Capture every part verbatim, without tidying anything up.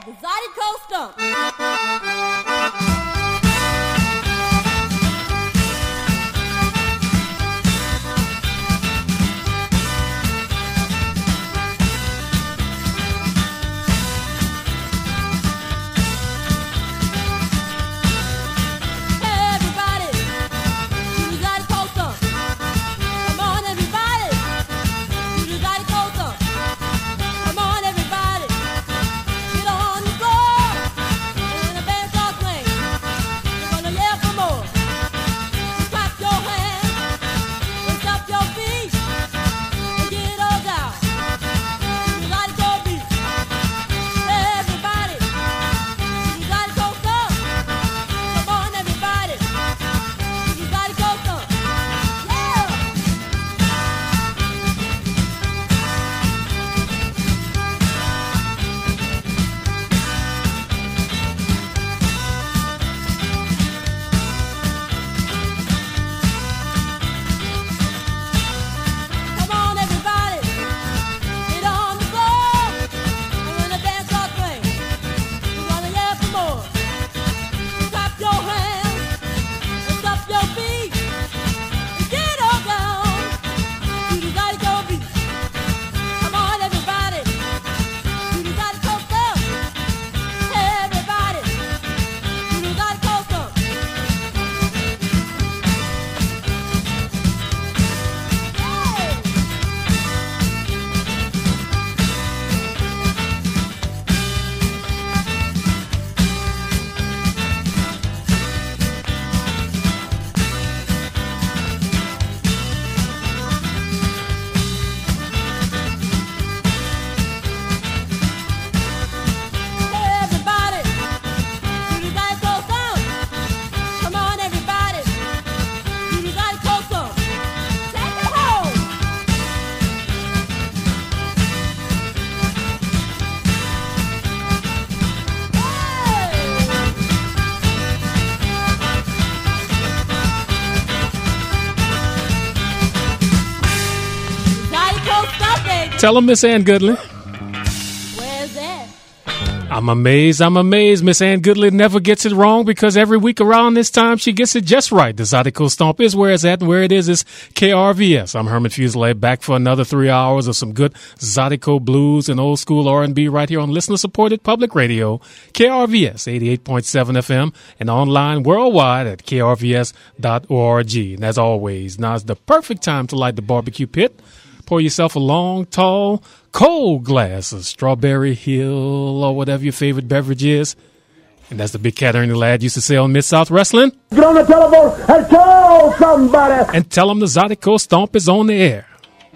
the Zydeco Stomp. Tell him, Miss Ann Goodley. Where's that? I'm amazed. I'm amazed. Miss Ann Goodley never gets it wrong because every week around this time she gets it just right. The Zydeco Stomp is where it's at, and where it is is K R V S. I'm Herman Fuselier, back for another three hours of some good Zydeco blues and old school R and B right here on listener-supported public radio, K R V S eighty-eight point seven F M, and online worldwide at K R V S dot org. And as always, now is the perfect time to light the barbecue pit. Pour yourself a long, tall, cold glass of Strawberry Hill or whatever your favorite beverage is. And that's the big cat Ernie Ladd used to say on Mid-South Wrestling. Get on the telephone and tell somebody. And tell them the Zydeco Stomp is on the air.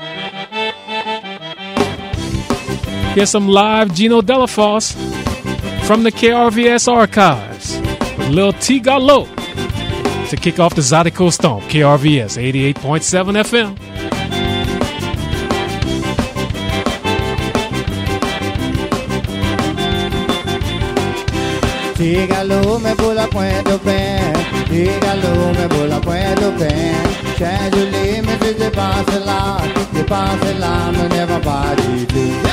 Here's some live Gino Delafosse from the K R V S archives with Lil T Gallo to kick off the Zydeco Stomp. K R V S eighty-eight point seven F M. Dígalo, me pull point de pain. Dígalo, me pull point de pain. Change the limit, je dépasse là, dépasse là, me never pas du tout.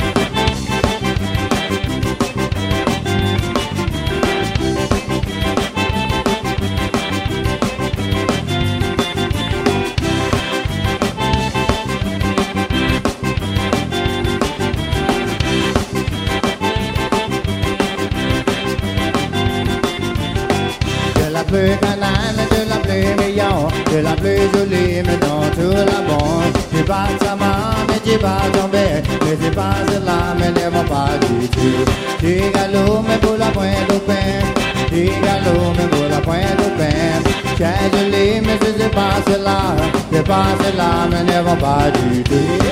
Plus canane, de la plus meilleure, de la plus jolie, mais dans tout la bonne. Tu passes sa main, mais tu vas tomber, mais tu passes là, mais ne va pas du tout. Tu galop, mais pour la pointe au pain, tu galop, mais pour la pointe au pain. Tu es jolie, mais tu te passes là, tu passes là, mais ne va pas du tout.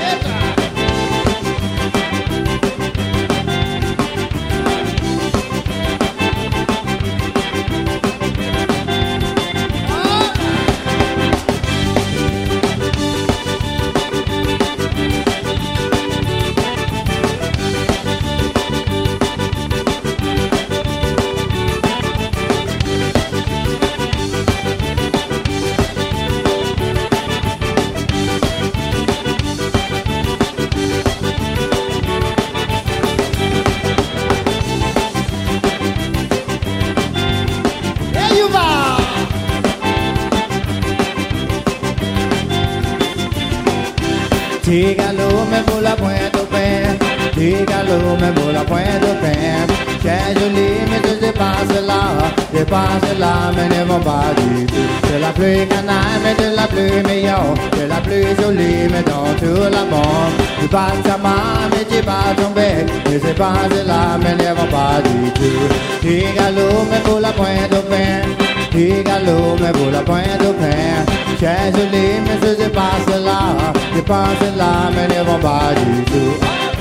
mais pour la pointe au pain. C'est joli, mais je dépasse là, dépasse là, mais ne vont pas du tout. C'est la plus canaille, mais de la plus meilleure. C'est la plus jolie, mais dans tout le monde. Tu passes ta main, mais tu vas tomber. Mais c'est pas là, mais ne vont pas du tout. Figaro, mais pour la pointe au pain. Figaro, mais pour la pointe au pain. C'est joli, mais je dépasse là, dépasse là, mais ne vont pas du tout.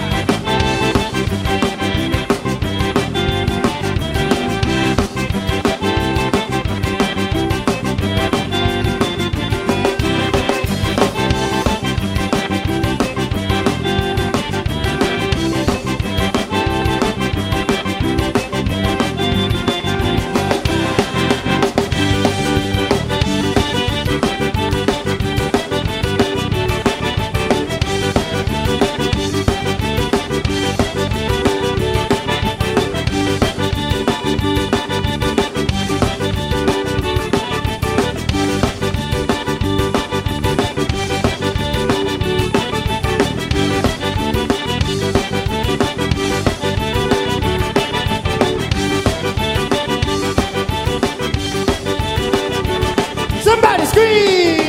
Somebody scream!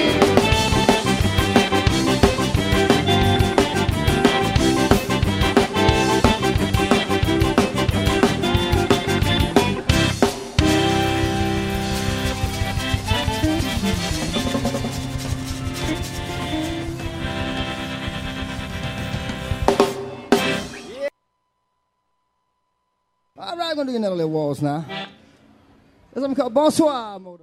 All right, I'm gonna do another little waltz now. There's something called Bonsoir Moto.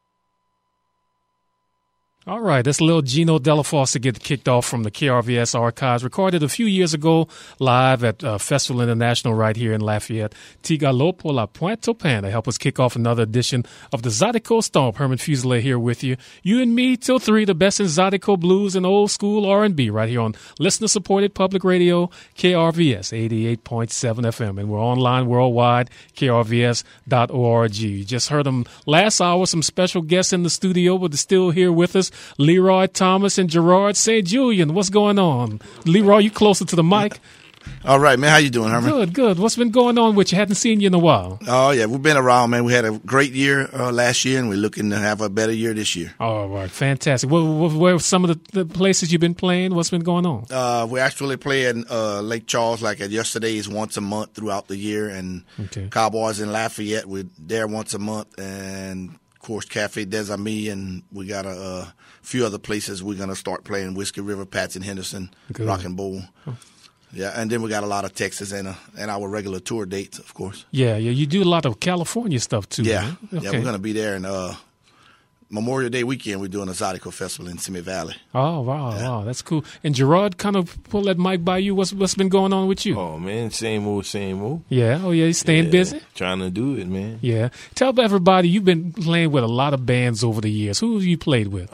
All right, that's little Gino Della Foster get kicked off from the K R V S archives, recorded a few years ago live at uh, Festival International right here in Lafayette. Tigalo por la Puente Pan to help us kick off another edition of the Zydeco Stomp. Herman Fuselier here with you. You and me till three, the best in Zydeco blues and old school R and B right here on listener-supported public radio, K R V S eighty-eight point seven F M. And we're online worldwide, K R V S dot org. You just heard them last hour, some special guests in the studio, but they're still here with us. Leroy Thomas and Gerard Saint Julian. What's going on? Leroy, you closer to the mic. All right, man. How you doing, Herman? Good, good. What's been going on with you? Hadn't seen you in a while. Oh, yeah. We've been around, man. We had a great year uh, last year, and we're looking to have a better year this year. All right. Fantastic. Where, where, where are some of the, the places you've been playing? What's been going on? Uh, we're actually playing uh, Lake Charles like at yesterday's once a month throughout the year, and Okay. Cowboys in Lafayette, we're there once a month, and, of course, Cafe Des Amis, and we got a uh, few other places we're going to start playing, Whiskey River, Patson Henderson, Good. Rock and Bowl. Yeah, and then we got a lot of Texas and, uh, and our regular tour dates, of course. Yeah, yeah. You do a lot of California stuff, too. Yeah, Right? yeah, Okay. we're going to be there in uh, Memorial Day weekend. We're doing a Zydeco Festival in Simi Valley. Oh, wow, wow. That's cool. And Gerard, kind of pull that mic by you. What's What's been going on with you? Oh, man, same old, same old. Yeah. Oh, yeah. You staying Yeah, busy? Trying to do it, man. Yeah. Tell everybody you've been playing with a lot of bands over the years. Who have you played with?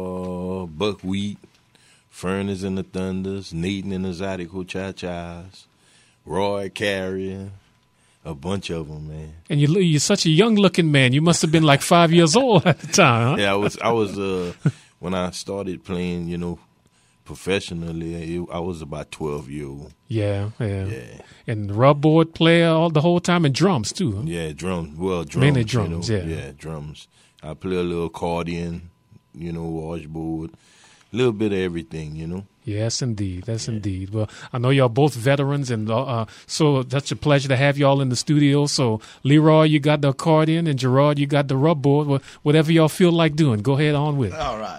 Uh, Buckwheat, Furnace and the Thunders, Nathan and the Zydeco Cha-Chas, Roy Carrier, a bunch of them, man. And you, you're such a young-looking man. You must have been like five years old at the time, huh? Yeah, I was, I was, uh, when I started playing, you know, professionally, I was about twelve years old. Yeah, yeah. Yeah. And rubboard player all the whole time and drums, too. Huh? Yeah, drums. Well, drums. Mainly you drums, know? yeah. Yeah, drums. I play a little accordion, you know, washboard, a little bit of everything, you know. Yes, indeed. That's indeed. Well, I know y'all both veterans, and uh, so that's a pleasure to have y'all in the studio. So, Leroy, you got the accordion, and Gerard, you got the rubboard. Well, whatever y'all feel like doing, go ahead on with it. All right.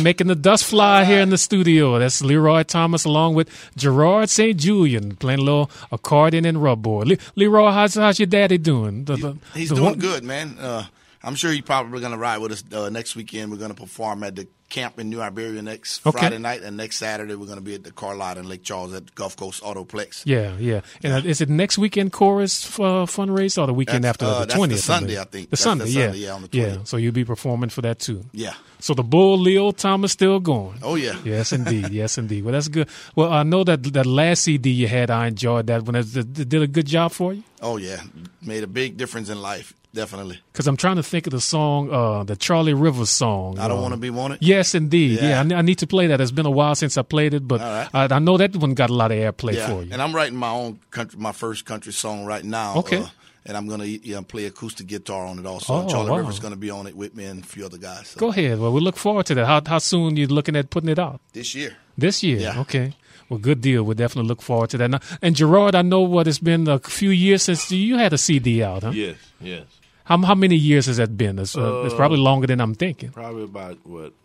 making the dust fly here in the studio. That's Leroy Thomas along with Gerard Saint Julian playing a little accordion and rubboard. Le- Leroy, how's, how's your daddy doing? The, the, He's the doing one- good, man. Uh, I'm sure he's probably going to ride with us uh, next weekend. We're going to perform at the camp in New Iberia next Okay. Friday night, and next Saturday we're going to be at the car lot in Lake Charles at the Gulf Coast Autoplex. Yeah, yeah. And uh, is it next weekend chorus uh, fundraiser or the weekend That's, after uh, the that's twentieth? the Sunday, I think. The That's Sunday, the yeah. Sunday, yeah, on the yeah. twentieth. So you'll be performing for that too. Yeah. So the Bull Leo Thomas still going. Oh, yeah. Yes, indeed. Yes, indeed. Well, that's good. Well, I know that that last C D you had, I enjoyed that one. It, it did a good job for you? Oh, yeah. Made a big difference in life, definitely. Because I'm trying to think of the song, uh, the Charlie Rivers song. I Don't uh, Want to Be Wanted. Yes, indeed. Yeah, Yeah. I, ne- I need to play that. It's been a while since I played it, but All right. I, I know that one got a lot of airplay Yeah, for you. and I'm writing my own country, my first country song right now. Okay. Uh, and I'm going to you know, play acoustic guitar on it also. Oh, And Charlie wow. Rivers is going to be on it with me and a few other guys. So Go ahead. Well, we look forward to that. How, how soon you looking at putting it out? This year. This year. Yeah. Okay. Well, good deal. We'll definitely look forward to that. Now, and Gerard, I know what it's been a few years since you had a C D out, huh? Yes, yes. How how many years has that been? It's, uh, it's probably longer than I'm thinking. Probably about, what,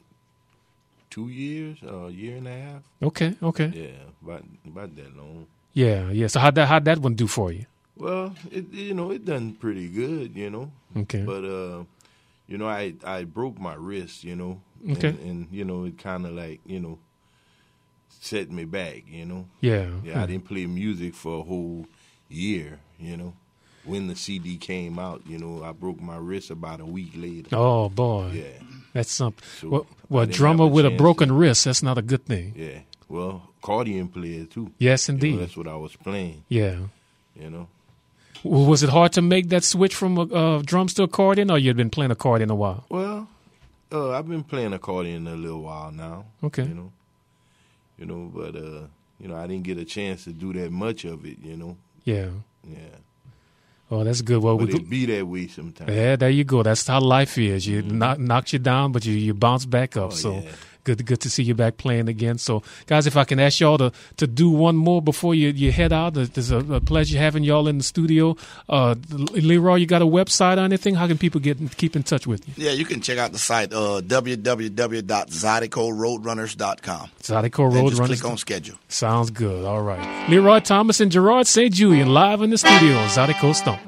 two years, or a year and a half? Okay. Okay. Yeah, about, about that long. Yeah. Yeah. So how'd that how'd that one do for you? Well, it you know, it done pretty good, you know. Okay. But, uh, you know, I, I broke my wrist, you know. Okay. And, and you know, it kind of like, you know, set me back, you know. Yeah. Yeah, I didn't play music for a whole year, you know. When the C D came out, you know, I broke my wrist about a week later. Oh boy. Yeah, That's something. So, well, I well a didn't drummer have a with a chance broken to- wrist, that's not a good thing. yeah. Well, accordion player too. Yes, You know, indeed. that's what I was playing, Yeah. you know. W- Was it hard to make that switch from uh, uh, drums to accordion, or you had been playing accordion a while? Well, uh, I've been playing accordion a little while now. Okay. You know, you know, but uh, you know, I didn't get a chance to do that much of it. You know, Yeah. yeah. Oh, that's good. Well, But we. it be that way sometimes. Yeah, there you go. That's how life is. You knock knocks you down, but you, you bounce back up. Oh, so yeah. good good to see you back playing again. So, guys, if I can ask y'all to, to do one more before you, you head out, it's a, a pleasure having y'all in the studio. Uh, Leroy, you got a website or anything? How can people get keep in touch with you? Yeah, you can check out the site, uh, w w w dot zydeco roadrunners dot com. Zydeco And Road just Runners. click on schedule. Sounds good. All right. Leroy Thomas and Gerard Saint Julian live in the studio on Zydeco Stomp.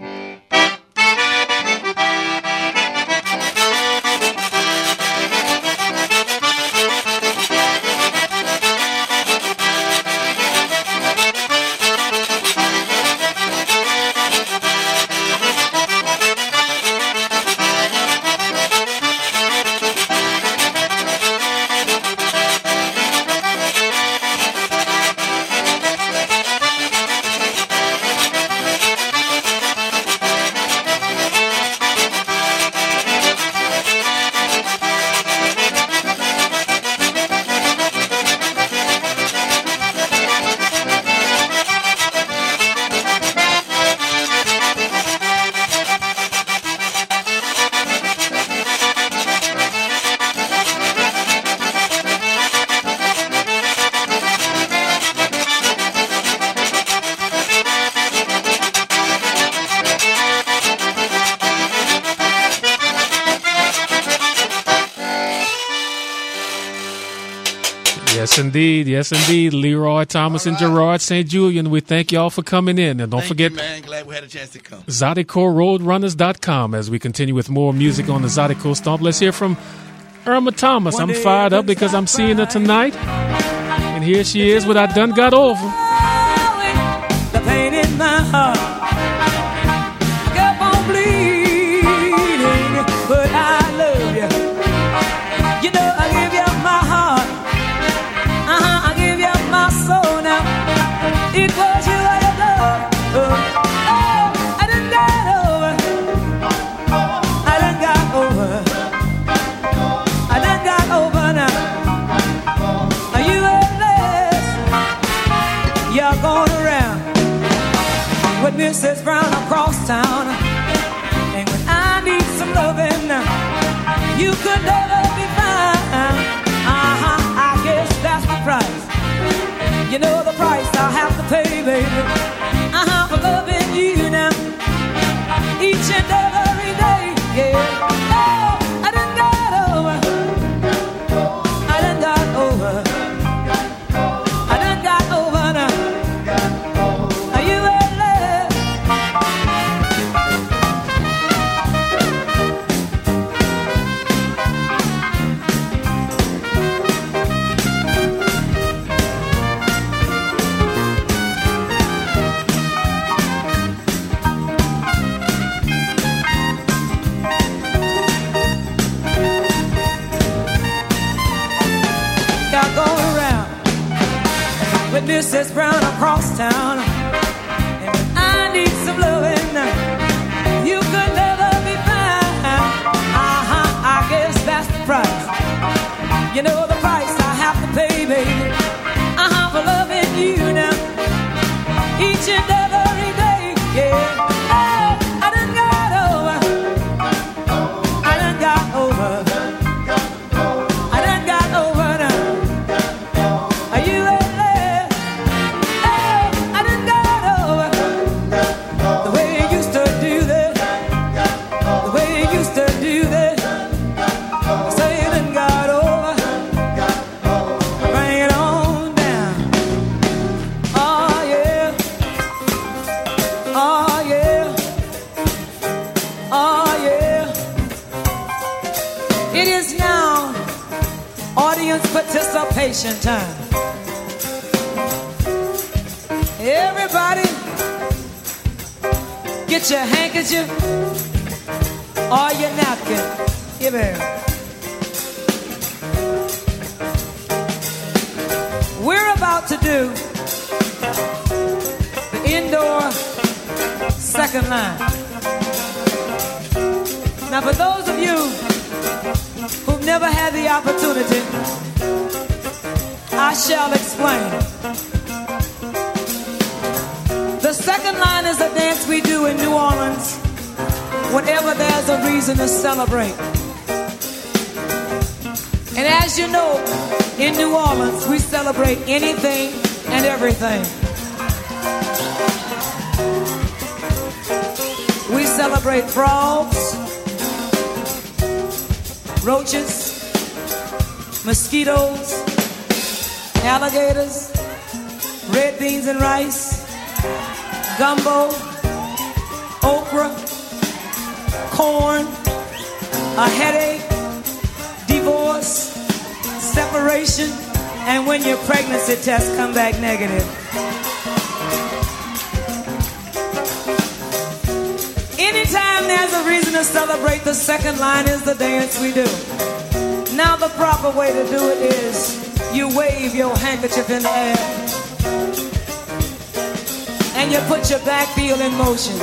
Yes, indeed. Yes, indeed. Leroy Thomas and Gerard Saint Julian, we thank y'all for coming in. And don't Thank forget you, man. Glad we had a chance to come. Zydeco Road Runners dot com as we continue with more music on the Zydeco Stomp. Let's hear from Irma Thomas. I'm fired up because I'm seeing her tonight. And here she is with I Done Got Over. The pain in my heart kept on bleeding, but I love you. You know I give you my heart, uh-huh, I give you my soul now. It was you I love. Oh, oh, I done got over. I done got over. I done got over now. Are you at last? You're going around with Missus Brown across town. And when I need some loving, you could never be found. Uh-huh, I guess that's the price. You know the price I'll have to pay, baby. Uh-huh, for loving you now. Each and every day, yeah. Oh, I done got over. I done Miss Brown across town, and I need some loving. You could never be fine. Uh-huh, I guess that's the price. You know the price I have to pay, baby. Uh-huh, for loving you now, each and every day, yeah. Oh, I done got over. I done got over. I done got over now. Are you ready? Oh, I done got over. The way you used to do that. The way you used to do that. Say you done got over. Bring it on down. Oh yeah. Oh yeah. Oh yeah. It is now audience participation time. Everybody, get your handkerchief or your napkin. Give it. We're about to do the indoor second line. Now, for those of you who've never had the opportunity, I shall explain. The second line is a dance we do in New Orleans whenever there's a reason to celebrate. And as you know, in New Orleans, we celebrate anything and everything. We celebrate frogs, roaches, mosquitoes, alligators, red beans and rice, gumbo, okra, corn, a headache, divorce, separation, and when your pregnancy tests come back negative. Anytime there's a reason to celebrate, the second line is the dance we do. Now the proper way to do it is you wave your handkerchief in the air and you put your back heel in motion.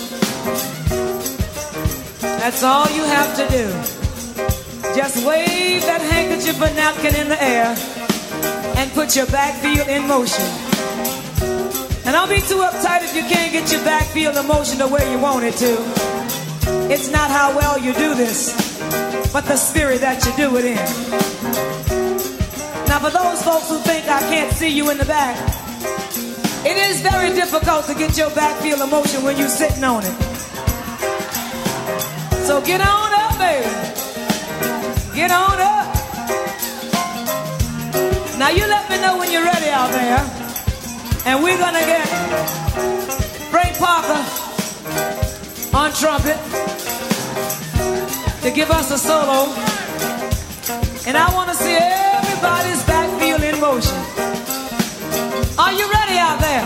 That's all you have to do. Just wave that handkerchief or napkin in the air and put your back heel in motion. And don't be too uptight if you can't get your back heel in motion the way you want it to. It's not how well you do this, but the spirit that you do it in. Now for those folks who think I can't see you in the back, it is very difficult to get your back heel in motion when you're sitting on it. So get on up, baby. Get on up. Now you let me know when you're ready out there. And we're gonna get Frank Parker on trumpet to give us a solo. And I wanna see everybody's back heel in motion. Are you ready out there?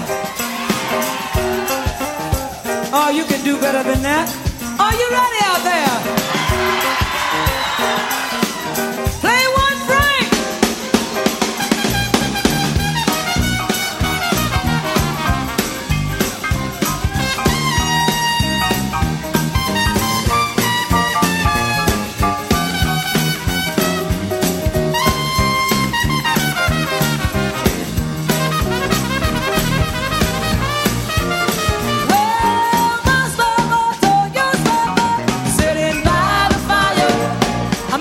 Oh, you can do better than that. Are you ready out there? Play one, Frank! Sitting by the fire, I'm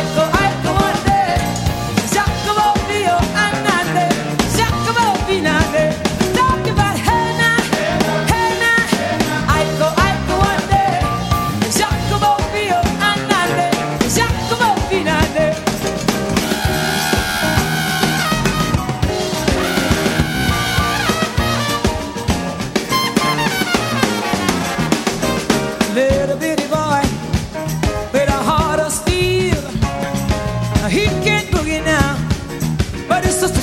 Now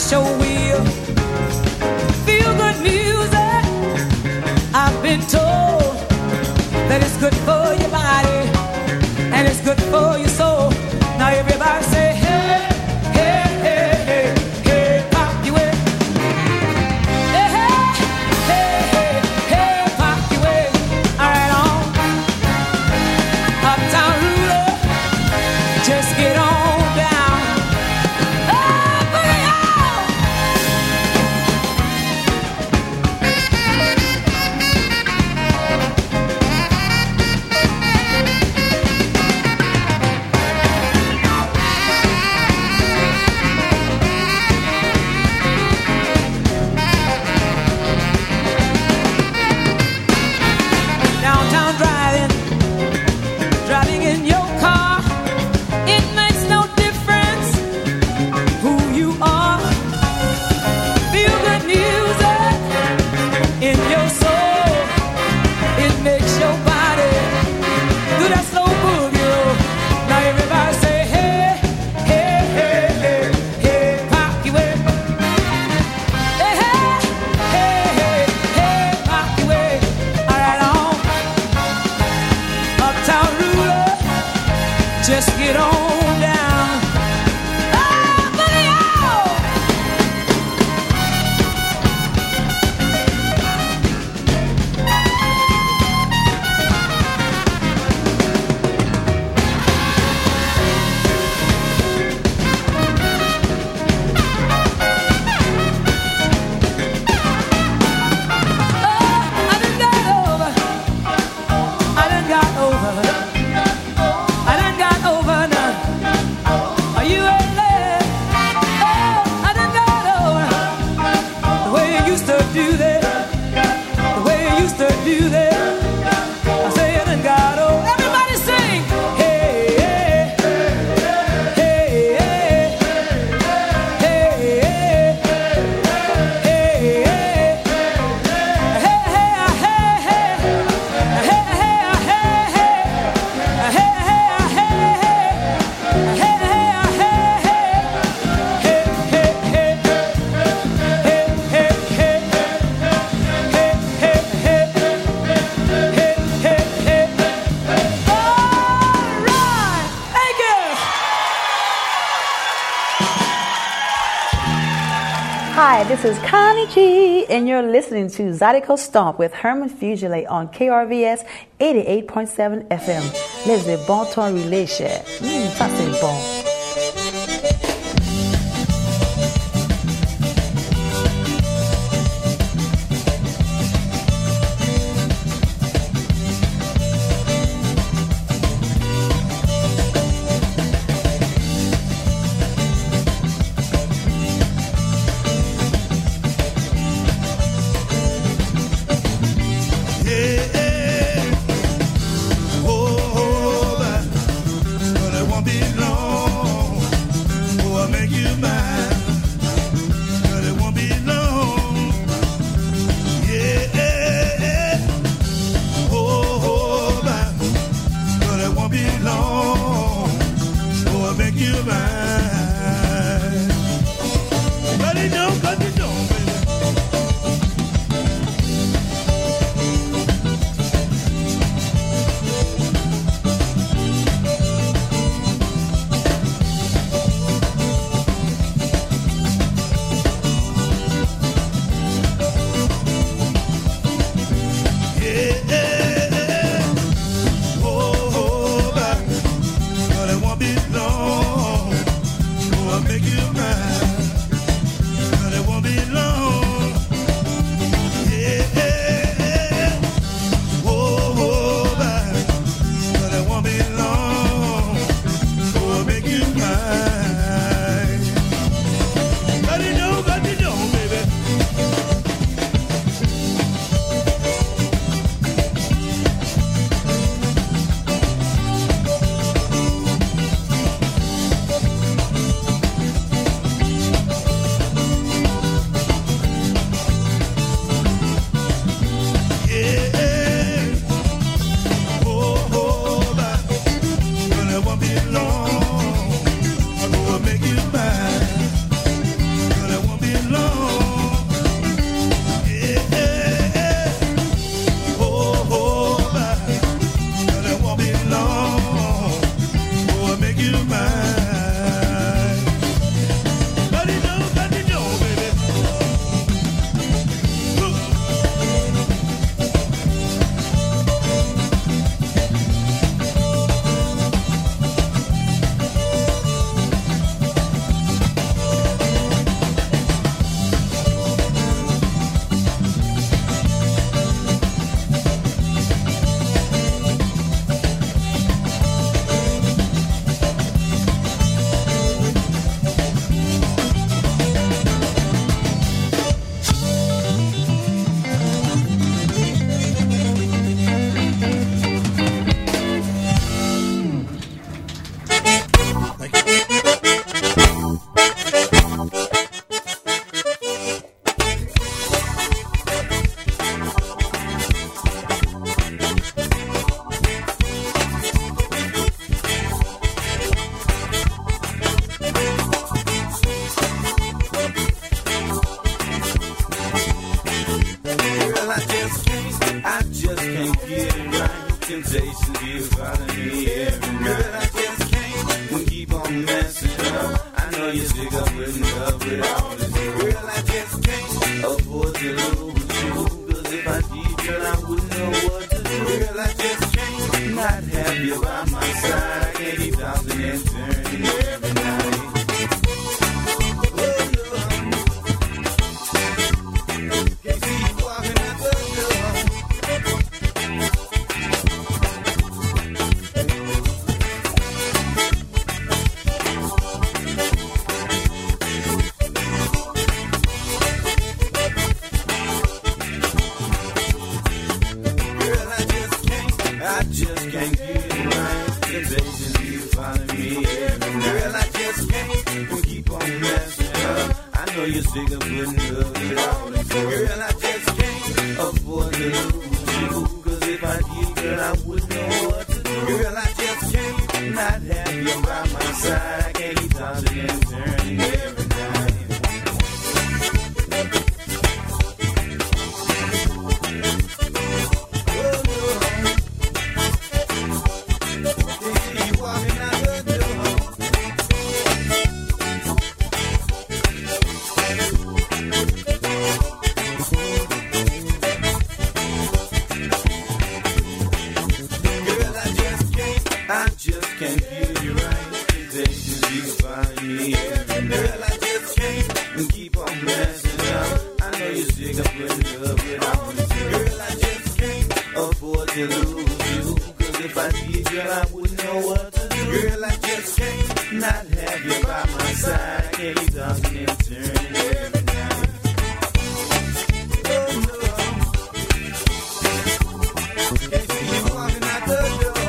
sure will. Feel good music, I've been told that it's good for your body and it's good for your soul. Now everybody say hey, hey, hey, hey, hey, pop your way. Hey, hey, hey, hey, hey, pop your way. All right, on. Uptown ruler, just get on down. Oh, boogie on. Downtown driving, driving in your car. It makes no difference who you are. Feel good music in your soul. It makes your body do that slow boogie. Now everybody say hey, hey, hey, hey, hey, pop your way. Hey, hey, hey, hey, hey, pop your way. All right, on. Uptown ruler, just get on down. Oh, boogie on. Oh, I done got over. I done got over. I done got over now. Are you ready? Oh, I done got over the way you used to do that. The way you used to do that. I say I done got over. Everybody sing. Hey, hey, hey, hey, hey, hey, Hi, this is Connie G, and you're listening to Zydeco Stomp with Herman Fugile on K R V S eighty-eight point seven F M. Les de bon ton relation. Hum, ça c'est bon. can't get it right. Temptation keeps following me every night. Girl, I just can't keep on messing up. I know you're sick of putting up with all this. Girl, I just can't afford to lose you. Cause if I did, girl, I wouldn't know what to do. Girl, I just can't not have you by my side. I can't keep tossing and turning every night. You're sick of putting up with all this. Girl, I just can't afford to lose you. Cause if I did, girl, I wouldn't know what to do. Girl, I just can't not have you by my side. I can't keep tossing and turning every night. Oh, no. They see you walking out the door. Can't feel you right. Temptations keep finding me every girl, I just can't keep on messing up. I know you're sick of putting up with all this. Girl, I just can't afford to lose you. Cause if I did, girl, I wouldn't know what to do. Girl, I just can't not have you by my side. I can't keep tossing and turning every night. Oh no. Can't see you walking out the door.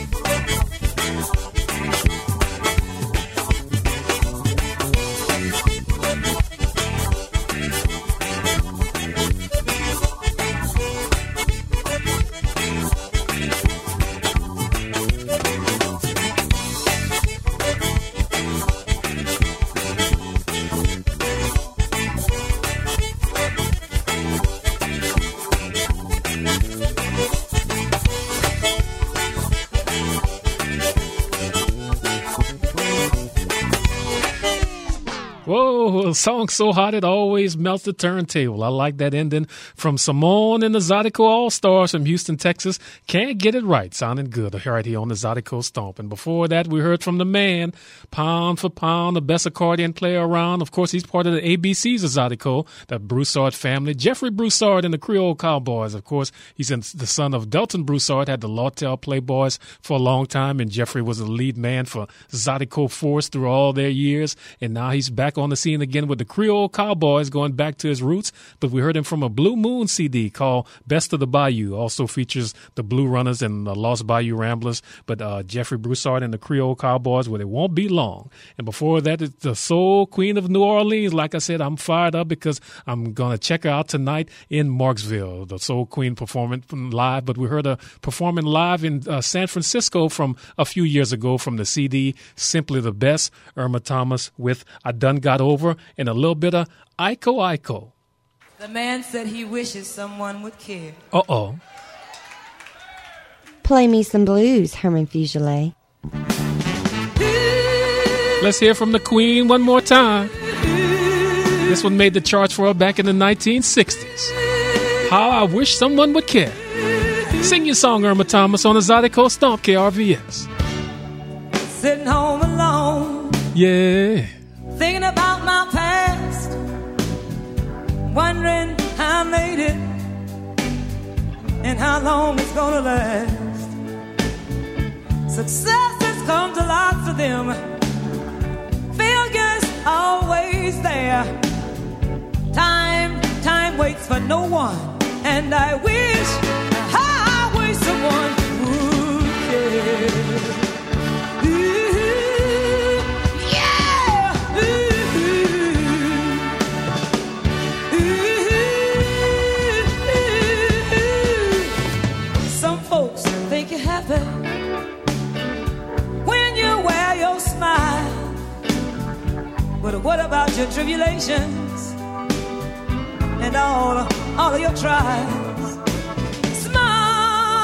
Whoa, a song so hot it always melts the turntable. I like that ending from Simone and the Zydeco All-Stars from Houston, Texas. Can't get it right. Sounding good right here on the Zydeco Stomp. And before that, we heard from the man, pound for pound, the best accordion player around. Of course, he's part of the A B Cs of Zydeco, the Broussard family. Jeffrey Broussard and the Creole Cowboys. Of course, he's the son of Delton Broussard, had the Lawtell Playboys for a long time, and Jeffrey was the lead man for Zydeco Force through all their years. And now he's back on the scene again with the Creole Cowboys, going back to his roots. But we heard him from a Blue Moon C D called Best of the Bayou. Also features the Blue Runners and the Lost Bayou Ramblers. But uh, Jeffrey Broussard and the Creole Cowboys, well, it won't be long. And before that, it's the Soul Queen of New Orleans. Like I said, I'm fired up because I'm going to check her out tonight in Marksville, the Soul Queen performing live. But we heard her performing live in uh, San Francisco from a few years ago from the C D Simply the Best, Irma Thomas with I Done Got Over, and a little bit of Iko Iko. The man said he wishes someone would care. Uh-oh. Play me some blues, Herman Fugile. Let's hear from the Queen one more time. This one made the charts for her back in the nineteen sixties. How I Wish Someone Would Care. Sing your song, Irma Thomas, on the Zydeco Stomp, K R V S. Sitting home alone. Yeah. Thinking about my past, wondering how I made it and how long it's gonna last. Success has come to lots of them, failure's always there. Time, time waits for no one, and I wish, I wish someone would care. When you wear your smile, but what about your tribulations and all, all of your trials? Smile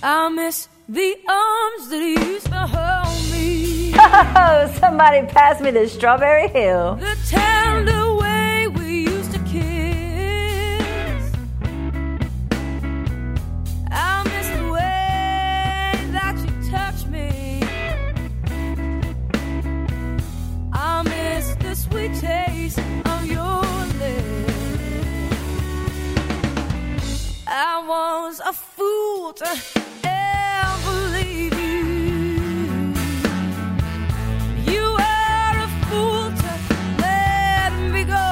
I miss the arms that used to hold me. Oh, somebody pass me the Strawberry Hill. The tender way we used to kiss. I miss the way that you touch me. I miss the sweet taste of your lips. I was a fool to ever leave you. You were a fool to let me go.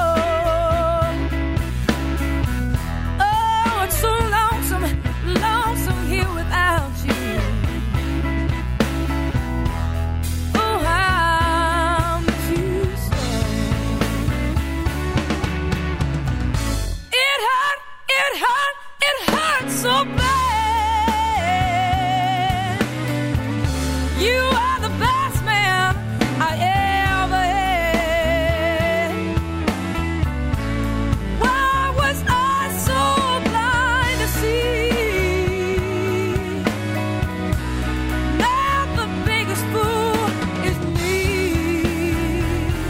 Oh, it's so lonesome, lonesome here without you. Oh, I miss you so. It hurt, it hurt, it hurt so bad. You are the best man I ever had. Why was I so blind to see that the biggest fool is me?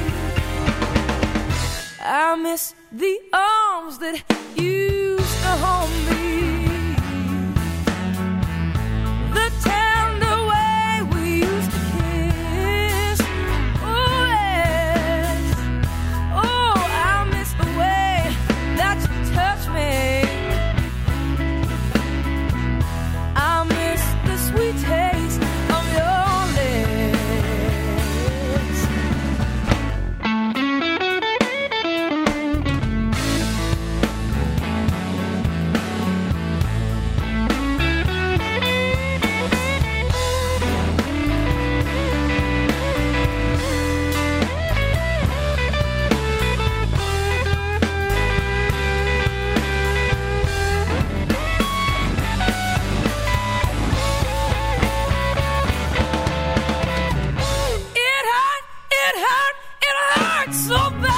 I miss the arms that used to hold me. The tender way we used to kiss. Oh, yes. Oh, I miss the way that you touch me. I miss the sweet taste of your lips. It hurt, it hurt, it hurt so bad.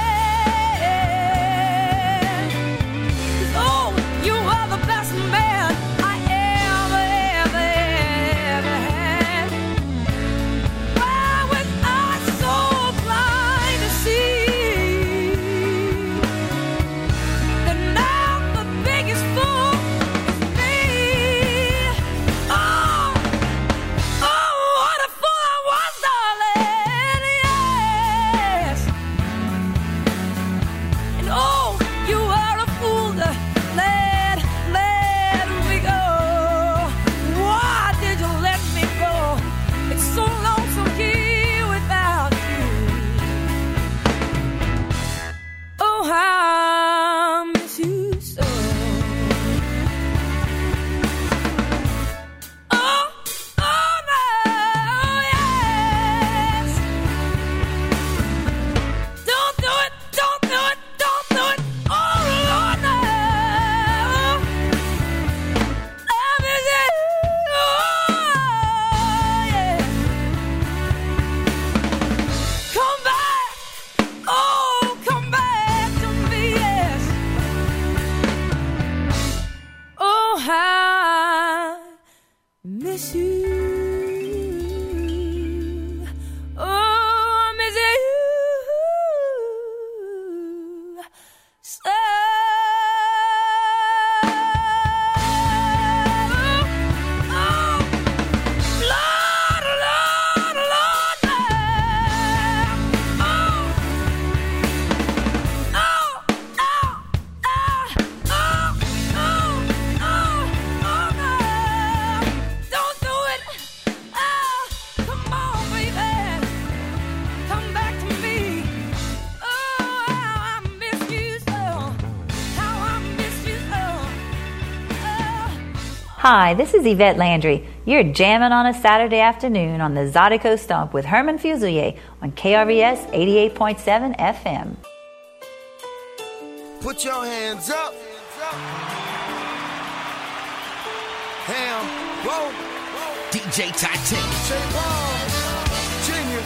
'Cause, oh, you are the best man I ever, ever, ever had. Why was I so blind to see that now the biggest fool is me? Oh, oh, what a fool I was, darling, yes. And oh, you are a fool to let, let me go. Why did you let me go? It's so lonesome here without you. Oh, I miss you so. Oh, oh no, yes. Don't do it, don't do it, don't do it. Oh, Lord, no. I miss you. Oh, yeah. Come back. Oh, come back to me, yes. Oh, I miss you. Oh, I miss you. So, oh, Lord, Lord, Lord, oh, oh, oh, ah, oh, oh, oh, oh, no. Don't do it. Ah, come on, baby. Come back to me. Oh, how I miss you so. How I miss you so. Oh. Hi, this is Yvette Landry. You're jamming on a Saturday afternoon on the Zydeco Stomp with Herman Fusilier on K R V S eighty-eight point seven F M. Put your hands up. Ham, whoa. D J Titanic. J. Paul, Junior.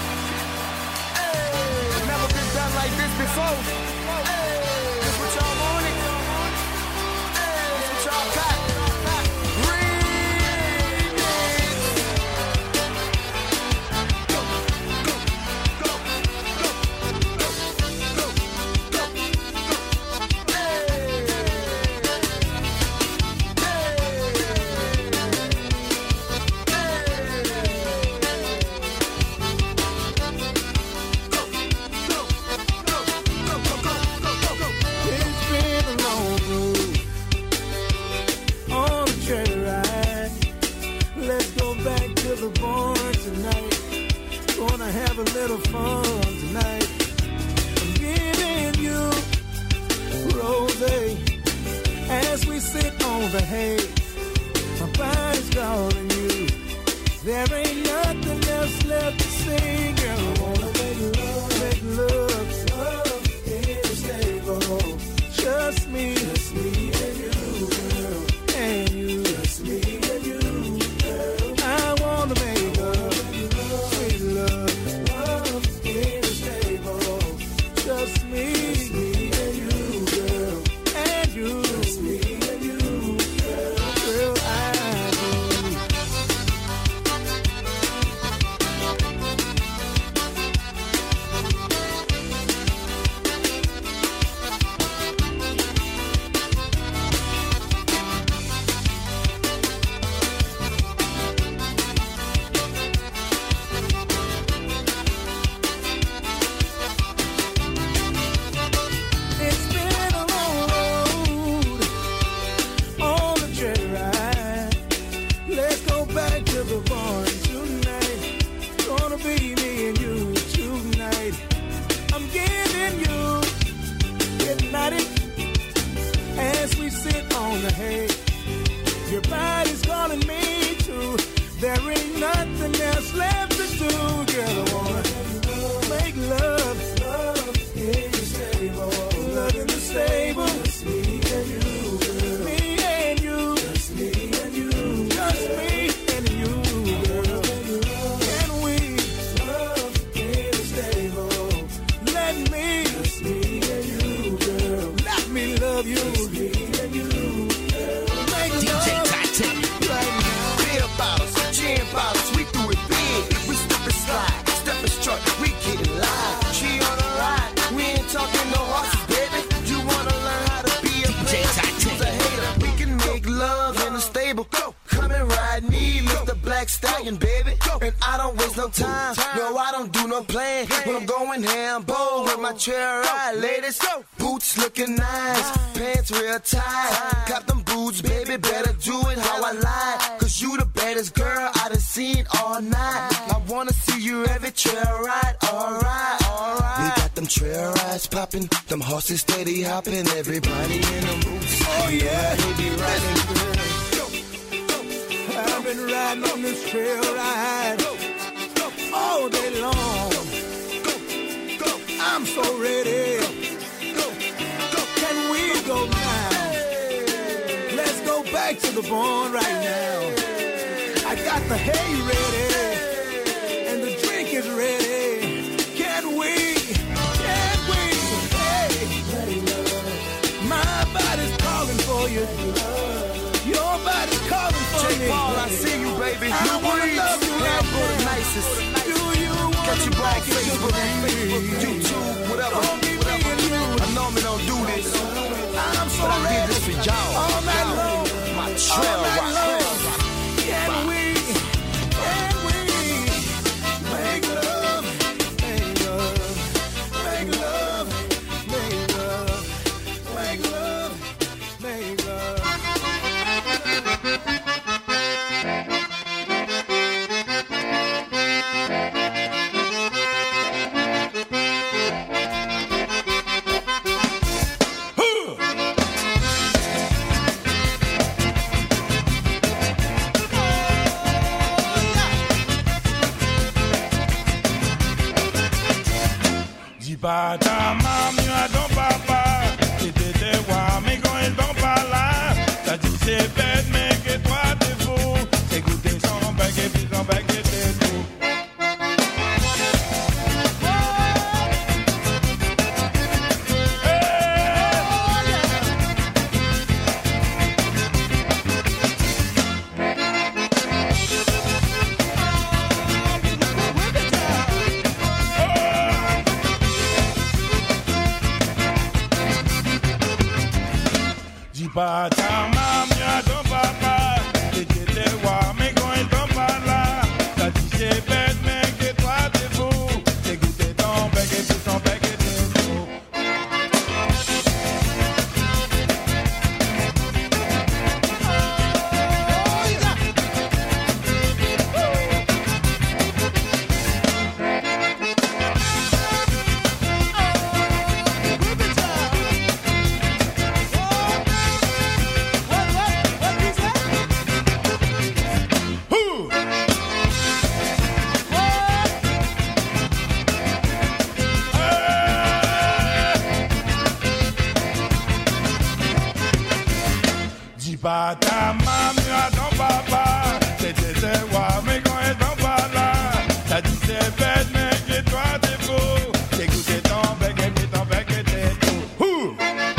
Hey, never been done like this before. Hey, this what y'all wanted. Hey, this what y'all got. Real. the barn tonight. Gonna have a little fun tonight. I'm giving you rosé as we sit on the hay. My body's calling you. There ain't nothing else left to say, girl. I wanna make love, make love, love in the stable. Just me, just me and you, girl, and you, just me and you, girl. I wanna make love, sweet love, love in the stable. Just me, just me and you, girl, and you, just me and you, girl, girl, I do. It's been a long road on the trail ride. Let's go back to the barn tonight. Gonna be me and you tonight. I'm giving you hypnotic as we sit on the hay. Your body's calling me too. There ain't nothing else left to do, girl. I wanna make love, love in the stable, love in the stable. Just me and you, girl. Me and you, just me and you, just me and you, girl. Can we love in the stable? Let me, just me and you, girl. Let me love you, just me and you, girl. Make D J love Titan. right now. Beer bottles, gin bottles, we do it big. We step and slide, step and strut, we get it live. She on a ride, we ain't talking no horses, baby. You wanna learn how to be a player? You's a hater. We can make love in the stable. Come and ride me, lift the black stallion, baby. And I don't waste no time. No, I don't do no playing. When I'm going Hambo with my chair ride, ladies. Boots looking nice, pants real tight. Got them boots, baby, better do it how I like. Cause you the baddest girl I done seen all night. I wanna see you every trail ride, alright, alright. We got them trail rides popping, them horses steady hopping. Everybody in the boots, oh yeah, they be riding. I've been riding on this trail ride all day long. I'm so ready. Can we go now? Let's go back to the barn right now. I got the hay ready and the drink is ready. Can we? Can we? Hey, my body's calling for you. Your body's calling for J. me. Paul, I see you, baby. I wanna love you Now right go the now. nicest. Do you wanna Got you on back into Facebook, me? YouTube, whatever. Don't be me and you. I normally don't do this, I'm so but I did ready. this for y'all. All night long. My All trail night ride. long. Can we? Can we make love? Make love. Make love. Make love. Make love. Make love. Dis pas à ta maman, à ton papa, si t'étais voir, mais quand ils sont pas là, t'as dit c'est bête, mais que toi t'es fou, c'est goûter son bec et puis son bec et t'es tout. Dis pas à ta maman, à ton papa. ta mamie, à ton papa. C'était tes rois, mais quand ils sont pas là. T'as dit c'est bête, mais que toi t'es faux. T'écoutais ton bec et puis ton bec était tout. Ouh!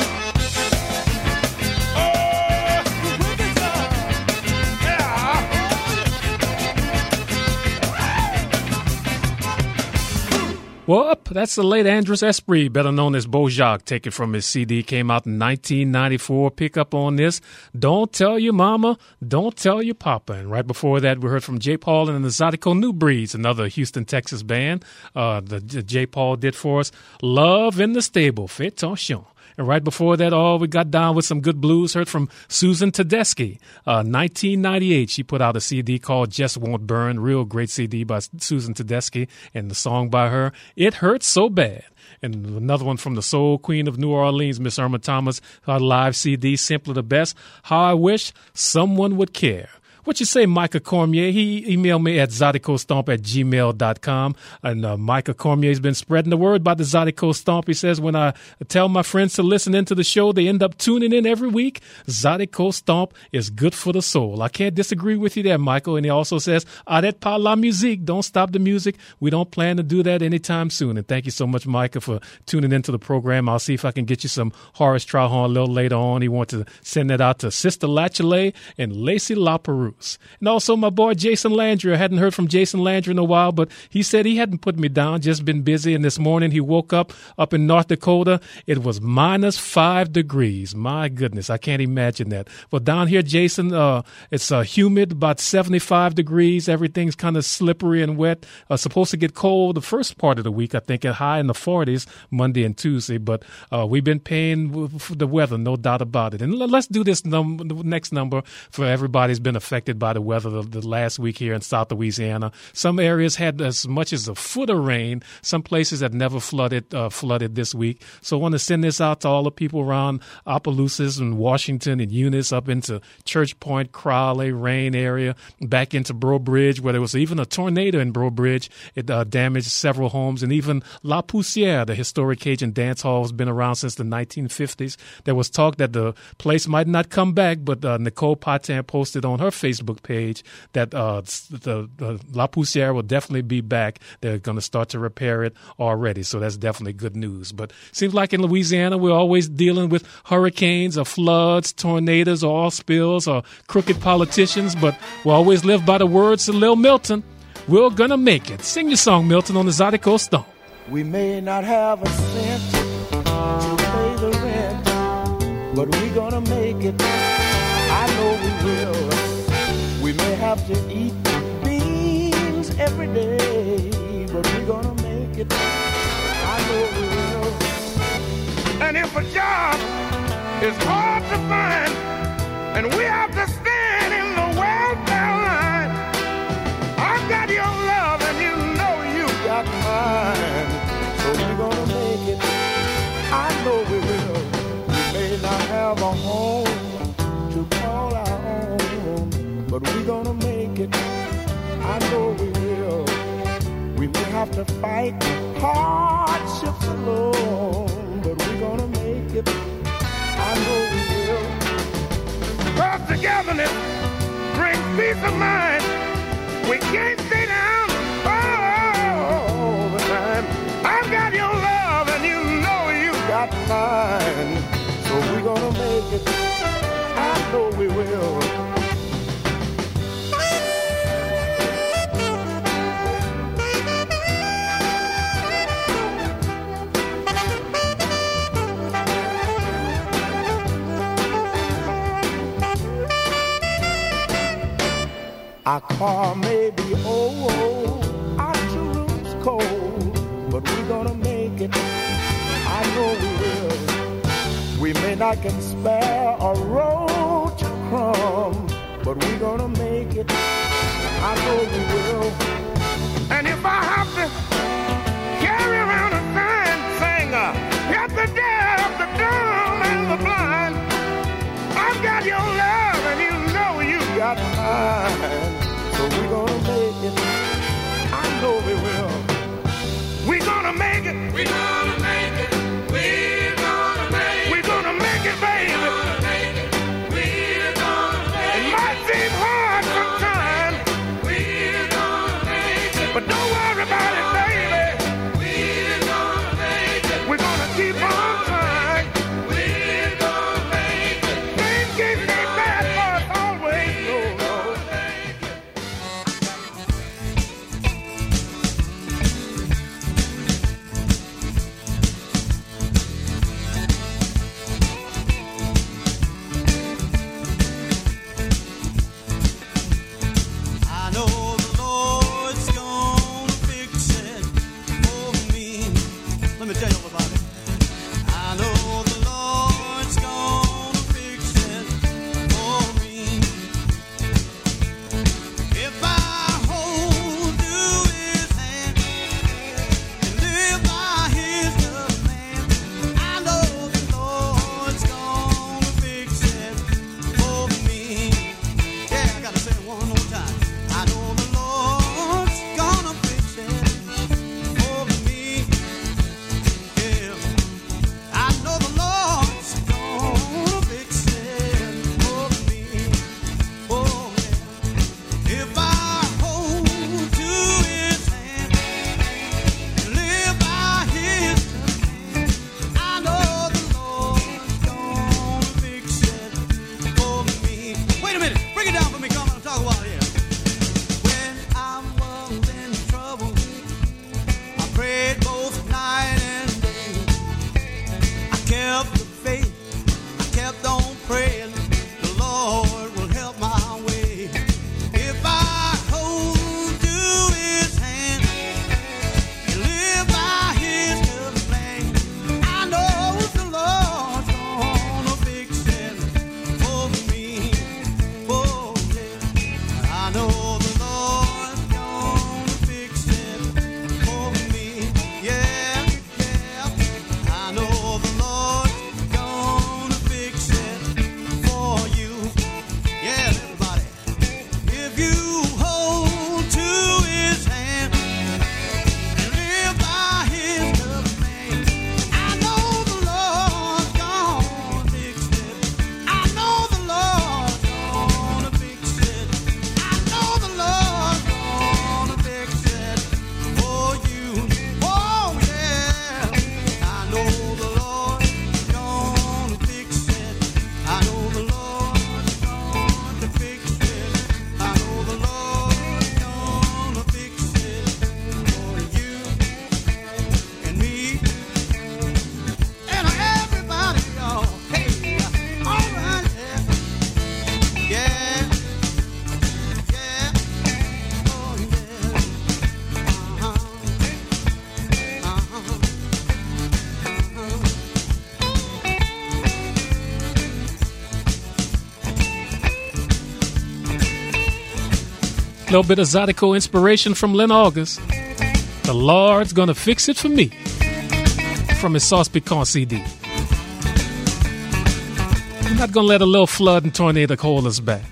Well, up, that's the late Andres Esprit, better known as Bojack, taken from his C D, came out in nineteen ninety-four. Pick up on this. Don't tell your mama, don't tell your papa. And right before that, we heard from J. Paul and the Zydeco New Breeds, another Houston, Texas band. Uh, the J. Paul did for us Love in the Stable, Fais attention. And right before that, oh, we got down with some good blues. Heard from Susan Tedeschi. Uh, nineteen ninety-eight, she put out a C D called Just Won't Burn. Real great C D by Susan Tedeschi. And the song by her, It Hurts So Bad. And another one from the Soul Queen of New Orleans, Miss Irma Thomas, her live C D, Simply the Best. How I Wish Someone Would Care. What you say, Micah Cormier? He emailed me at zydeco.stomp at gmail dot com. And uh, Micah Cormier's been spreading the word about the Zydeco Stomp. He says, when I tell my friends to listen into the show, they end up tuning in every week. Zydeco Stomp is good for the soul. I can't disagree with you there, Michael. And he also says, arrête pas la musique. Don't stop the music. We don't plan to do that anytime soon. And thank you so much, Micah, for tuning into the program. I'll see if I can get you some Horace Trahorn a little later on. He wants to send that out to Sister Lachele and Lacey LaPerouse. And also my boy Jason Landry. I hadn't heard from Jason Landry in a while, but he said he hadn't put me down, just been busy. And this morning he woke up up in North Dakota. It was minus five degrees. My goodness, I can't imagine that. But down here, Jason, uh, it's uh, humid, about seventy-five degrees. Everything's kind of slippery and wet. Uh, supposed to get cold the first part of the week, I think, at high in the forties, Monday and Tuesday. But uh, we've been paying for the weather, no doubt about it. And let's do this num- the next number for everybody's been affected by the weather the, the last week here in South Louisiana. Some areas had as much as a foot of rain. Some places had never flooded uh, flooded this week. So I want to send this out to all the people around Opelousas and Washington and Eunice, up into Church Point, Crowley, Rain area, back into Breaux Bridge, where there was even a tornado in Breaux Bridge. It uh, damaged several homes. And even La Poussière, the historic Cajun dance hall, has been around since the nineteen fifties. There was talk that the place might not come back, but uh, Nicole Patin posted on her Facebook page that uh, the, the La Poussière will definitely be back. They're going to start to repair it already, so that's definitely good news. But seems like in Louisiana we're always dealing with hurricanes or floods, tornadoes, or oil spills, or crooked politicians, but we always live by the words of Lil Milton. We're gonna make it. Sing your song, Milton, on the Zydeco Stomp. We may not have a cent to pay the rent, but we're gonna make it. I know we will. We may have to eat beans every day, but we're gonna make it. I know we will. And if a job is hard to find, and we have to stand in the welfare line, I've got your love and you know you got mine. So we're gonna make it. I know we will. We may not have a home to call our own, but we're gonna make it. I know we will. We may have to fight hardships alone, but we're gonna make it. I know we will. Cause togetherness brings peace of mind. We can't stay down all the time. I've got your love and you know you got mine. So we're gonna make it. I know we will. Our car may be old, our two rooms cold, but we're gonna make it. I know we will. We may not can spare a road to crumb, but we're gonna make it. I know we will. And if I have to carry around a sign saying, uh, get the deaf, the dumb, and the blind, I've got your love and you know you got mine. So we're gonna make it. I know we will. We're gonna make it. We're gonna make it. We're gonna make it. We're gonna make it, baby. We're gonna make it. We're gonna Break it down for me, come on, talk about it here. When I was in trouble, I prayed both night and day. I kept the faith, I kept on praying. The Lord will help my way. If I hold to His hand and live by His command, I know the Lord's gonna fix it for me. Oh, yeah. I know the Lord's gonna fix it for me. Yeah, yeah. I know the Lord's gonna fix it for you. Yeah, everybody. If you hold to His hand and live by His command, I know the Lord's gonna fix it. I know the Lord's gonna fix it. I know the Lord's gonna fix it for you. Oh yeah, I know the Lord's gonna fix it. I know the Lord's gonna fix it. I know the Lord's gonna fix it for you and me and everybody, y'all. Hey, all right, yeah, yeah, yeah, oh yeah, uh-huh, uh-huh, uh-huh. A little bit of Zydeco inspiration from Lynn August. The Lord's gonna fix it for me. From his Sauce Piquant C D. I'm not gonna let a little flood and tornado hold us back.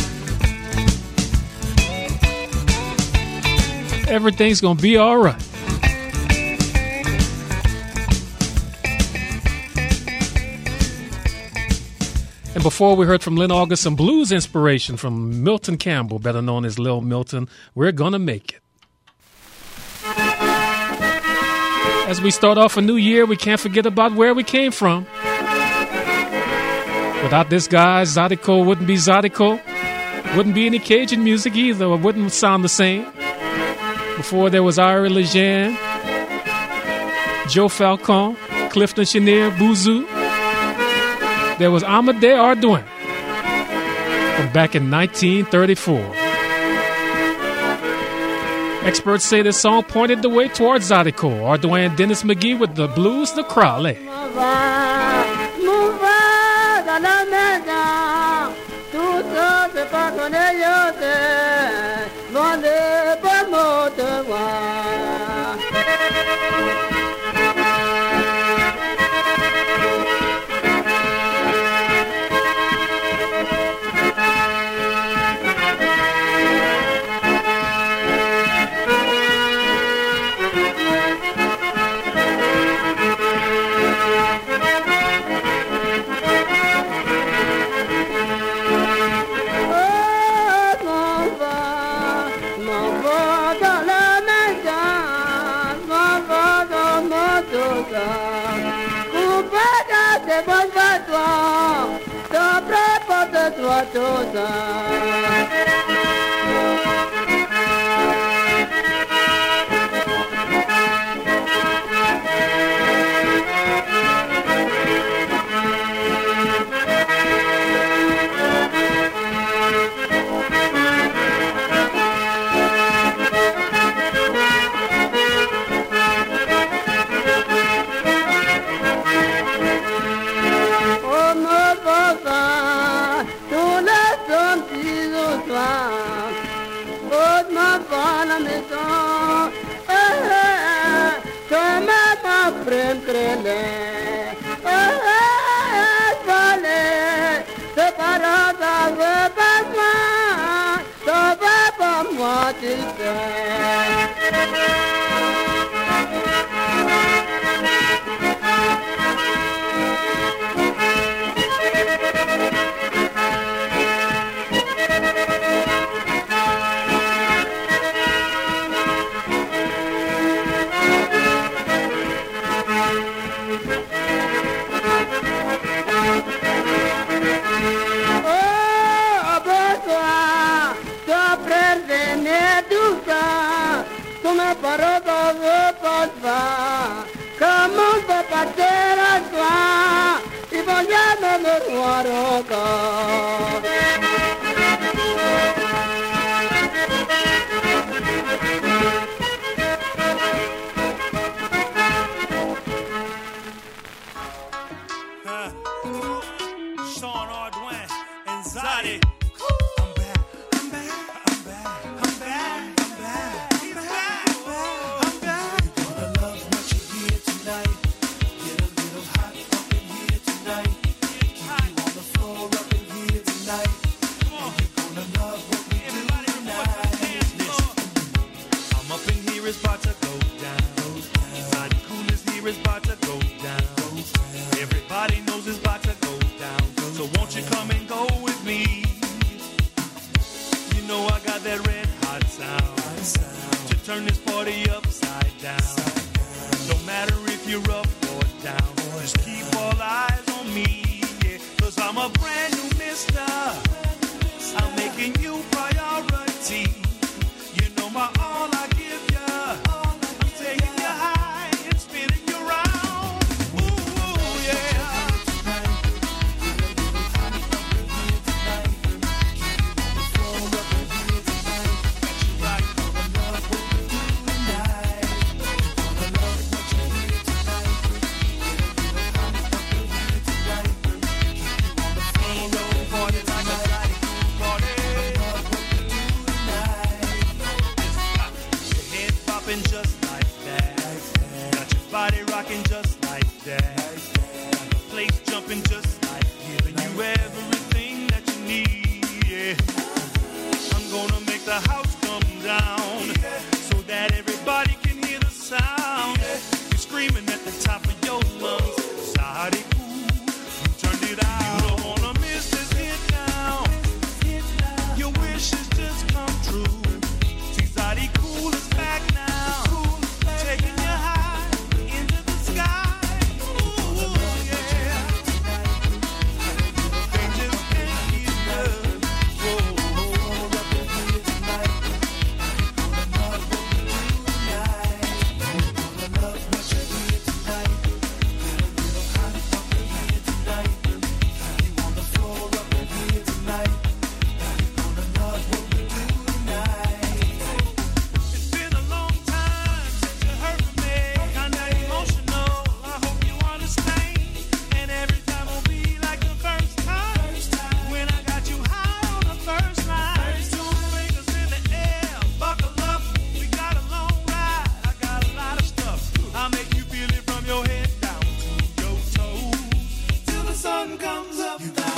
Everything's gonna be all right. And before we heard from Lynn August, some blues inspiration from Milton Campbell, better known as Lil Milton. We're gonna make it. As we start off a new year, we can't forget about where we came from. Without this guy, Zydeco wouldn't be Zydeco. Wouldn't be any Cajun music either. It wouldn't sound the same. Before there was Ira Lejeune, Joe Falcon, Clifton Chenier, Boozoo. There was Amadé Ardoin from back in nineteen thirty-four. Experts say this song pointed the way towards Zydeco. Ardoin and Dennis McGee with the blues, the crowley. dans la maison, tout ça c'est pas qu'on est yoté, mon Dieu, pas mot de voir. Toi, tout ça. Oh, roba veut pas pas. Comment peut pas dire à toi? Il faut jamais me voir encore. Sean Ardwin and Zadi. Is about to go down. Inside coolest here is about to go down. Everybody knows it's about to go down. So won't you come and go with me? You know I got that red hot sound to turn this party upside down. No matter if you're up or down, just keep all eyes on me. Yeah, cause I'm a brand new mister. I'm making you priority. You know my all I give you. I'm taking you high and spinning you round. Ooh, yeah. Just like that, got your body rocking just like that, got the place jumping just like, giving you everything that you need. Yeah. I'm gonna make the house come down so that everybody can hear the sound. You're screaming at the top of your lungs, Zadi cool, you turned it out. You don't wanna miss this hit now. Your wishes just come true. See, Zadi cool is back now. Taking you high into the sky. Ooh, yeah. They just can't keep up. Whoa, tonight. Gonna love what we do tonight. Gonna love what you hear tonight. Get a little hot up in here tonight. You on the floor up in here tonight. Gonna love what we do tonight. It's been a long time since you heard from me. Kinda emotional, I hope you understand. And every time will be like the first time. When I got you high on the first line. Two fingers in the air, buckle up. We got a long ride, I got a lot of stuff. I'll make you feel it from your head down to your toes. Till the sun comes up. You got